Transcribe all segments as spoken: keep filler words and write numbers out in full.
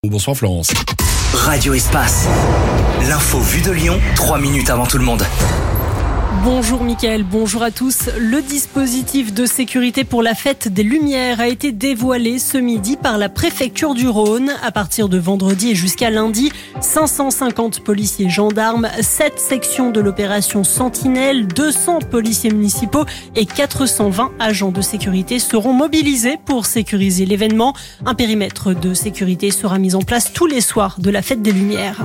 Bonsoir Florence. Radio Espace. L'info vue de Lyon, trois minutes avant tout le monde. Bonjour Mickaël, bonjour à tous. Le dispositif de sécurité pour la fête des Lumières a été dévoilé ce midi par la préfecture du Rhône. À partir de vendredi et jusqu'à lundi, cinq cent cinquante policiers gendarmes, sept sections de l'opération Sentinelle, deux cents policiers municipaux et quatre cent vingt agents de sécurité seront mobilisés pour sécuriser l'événement. Un périmètre de sécurité sera mis en place tous les soirs de la fête des Lumières.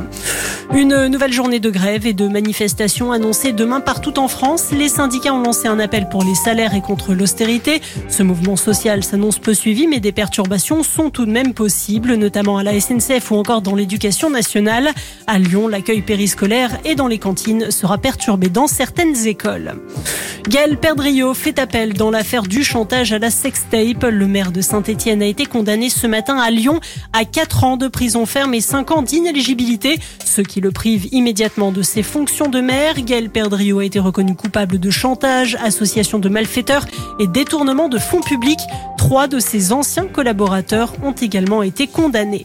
Une nouvelle journée de grève et de manifestation annoncée demain partout en France. Les syndicats ont lancé un appel pour les salaires et contre l'austérité. Ce mouvement social s'annonce peu suivi, mais des perturbations sont tout de même possibles, notamment à la S N C F ou encore dans l'éducation nationale. À Lyon, l'accueil périscolaire et dans les cantines sera perturbé dans certaines écoles. Gaël Perdriau fait appel dans l'affaire du chantage à la sextape. Le maire de Saint-Étienne a été condamné ce matin à Lyon à quatre ans de prison ferme et cinq ans d'inéligibilité, ce qui le prive immédiatement de ses fonctions de maire. Gaël Perdriau a été reconnu coupable de chantage, association de malfaiteurs et détournement de fonds publics. Trois de ses anciens collaborateurs ont également été condamnés.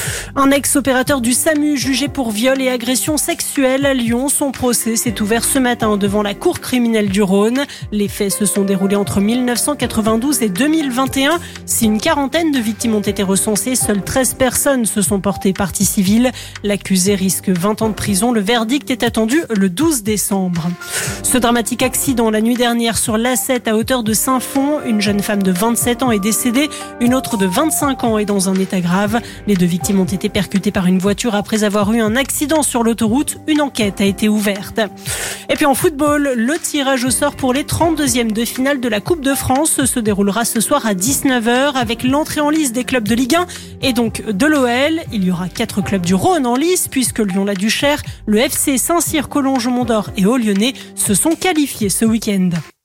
Un ex-opérateur du SAMU jugé pour viol et agression sexuelle à Lyon. Son procès s'est ouvert ce matin devant la cour criminelle du Rhône. Les faits se sont déroulés entre mille neuf cent quatre-vingt-douze et deux mille vingt et un. Si une quarantaine de victimes ont été recensées, seules treize personnes se sont portées partie civile. L'accusé risque vingt ans de prison. Le verdict est attendu le douze décembre. Ce dramatique accident la nuit dernière sur l'A sept à hauteur de Saint-Fond. Une jeune femme de vingt-sept ans est décédée. Une autre de vingt-cinq ans est dans un état grave. Les deux victimes ont été percutées par une voiture après avoir eu un accident sur l'autoroute. Une enquête a été ouverte. Et puis en football, le tirage au sort pour les trente-deuxièmes de finale de la Coupe de France se déroulera ce soir à dix-neuf heures avec l'entrée en lice des clubs de Ligue un et donc de l'O L. Il y aura quatre clubs du Rhône en lice puisque Lyon-la-Duchère, le F C Saint-Cyr, Collonges, Mont-d'Or et Haut-Lyonnais se sont qualifiés ce week-end.